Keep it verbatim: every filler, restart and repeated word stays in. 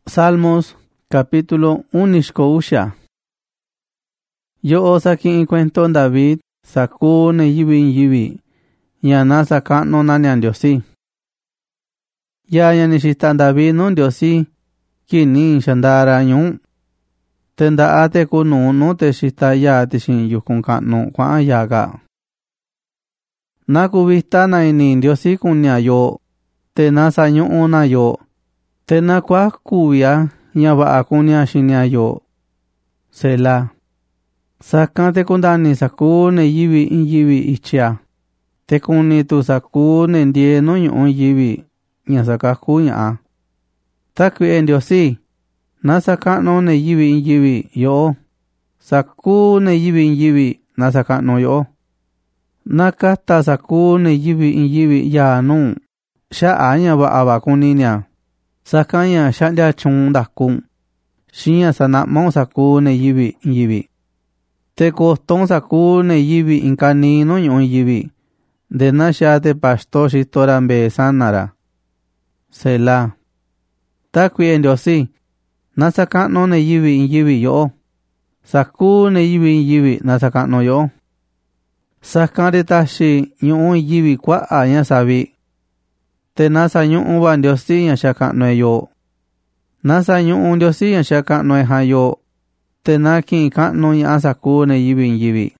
Salmos capítulo unishko usha. Yo osaki cuento David sakune yibi yibi yana sakano nanian diosi. Ya yanishita David nun diosi kini shandara nyun. Tenda ate kunu no te shita ya tishin yukun kanu kwa yaga. Nakubista na ini diosi kunya yo te nasa nyuna yo. Tena kwa kuya nyaba akunya shinya yo. Sela. Sakante kundani sakune yibi in yibi ichia. Te kuni tu sakune ndie no yun yibi. Nya sakakunya. Takwi endiosi. Nasakano ne yibi in yibi yo. Sakune yibi in yibi nasakano yo. Nakata sakune yibi in yibi ya nun. Sha anya ba abakuninya. Sakanya shandia chung dakun. Shinya sanamon sakune yibi yibi. Te coston sakune yibi inkanino yon yibi. De nasha te pasto shitorambe sanara. Sela. Takwi endiosi. Nasakano ne yibi yibi yo. Sakune yibi yibi nasakano yo. Sakande tashi yon yibi kwa anya sabi. Te nasa yung uban diosi yang syaka noe yo. Nasa yung diosi yang syaka noe ha yo. Te naki ikan no yang saku ne yibi yibi.